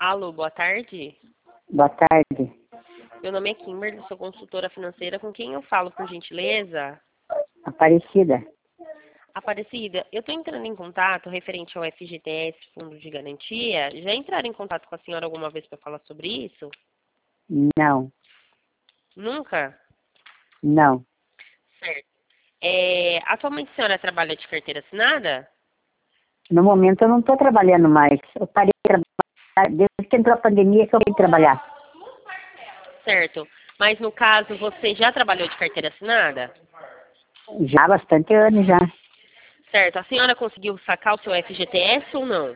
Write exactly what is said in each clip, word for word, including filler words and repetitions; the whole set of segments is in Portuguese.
Alô, boa tarde. Boa tarde. Meu nome é Kimberly, sou consultora financeira. Com quem eu falo, por gentileza? Aparecida. Aparecida, eu estou entrando em contato referente ao F G T S, Fundo de Garantia. Já entraram em contato com a senhora alguma vez para falar sobre isso? Não, Nunca? não. Certo. É, atualmente a senhora trabalha de carteira assinada? No momento eu não estou trabalhando mais. Eu parei de trabalhar, desde que entrou a pandemia que eu fui trabalhar. Certo. Mas no caso, você já trabalhou de carteira assinada? Já há bastante anos já. Certo. A senhora conseguiu sacar o seu F G T S ou não?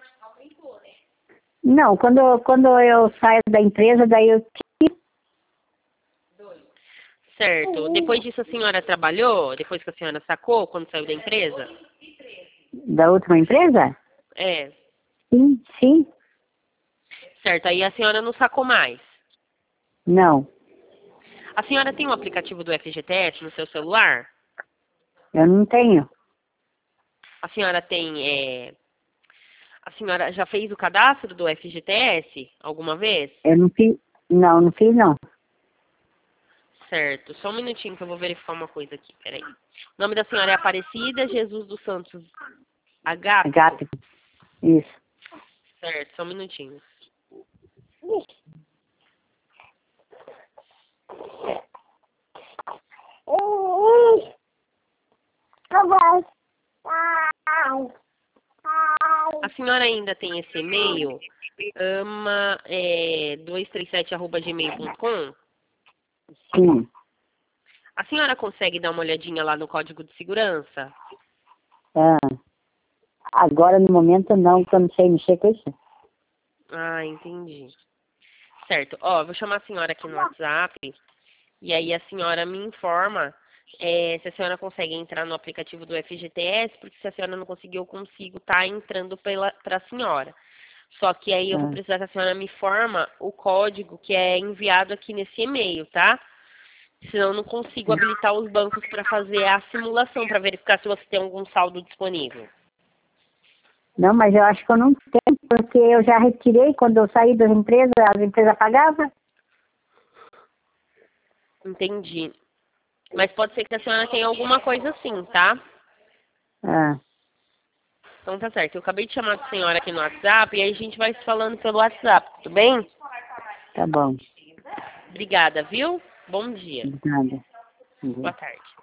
Não, quando, quando eu saio da empresa, daí eu tiro Certo. Depois disso a senhora trabalhou? Depois que a senhora sacou, quando saiu da empresa? da última empresa? É. Sim, sim. Certo. Aí a senhora não sacou mais. Não, A senhora tem o aplicativo do F G T S no seu celular? eu não tenho. A senhora tem, é... A senhora já fez o cadastro do F G T S alguma vez? Eu não fiz. Não, não fiz não. Certo. Só um minutinho que eu vou verificar uma coisa aqui. Peraí. O nome da senhora é Aparecida Jesus dos Santos Agape? Gato. Isso. Certo. Só um minutinho. A senhora ainda tem esse e-mail? ama é, duzentos e trinta e sete arroba gmail ponto com? Sim. A senhora consegue dar uma olhadinha lá no código de segurança? Ah, agora no momento não, porque eu não sei mexer com isso. Ah, entendi. Certo. Ó, eu vou chamar a senhora aqui no WhatsApp e aí a senhora me informa é, se a senhora consegue entrar no aplicativo do F G T S, porque se a senhora não conseguir, eu consigo estar entrando para a senhora. Só que aí eu vou Ah, precisar que a senhora me informa o código que é enviado aqui nesse e-mail, tá? Senão eu não consigo habilitar os bancos para fazer a simulação, para verificar se você tem algum saldo disponível. não, mas eu acho que eu não tenho, porque eu já retirei quando eu saí das empresas, as empresas pagavam. Entendi. Mas pode ser que a senhora tenha alguma coisa assim, tá? Ah, Então tá certo. Eu acabei de chamar a senhora aqui no WhatsApp e aí a gente vai se falando pelo WhatsApp, tudo bem? tá bom. Obrigada, viu? Bom dia. Nada. Boa tarde.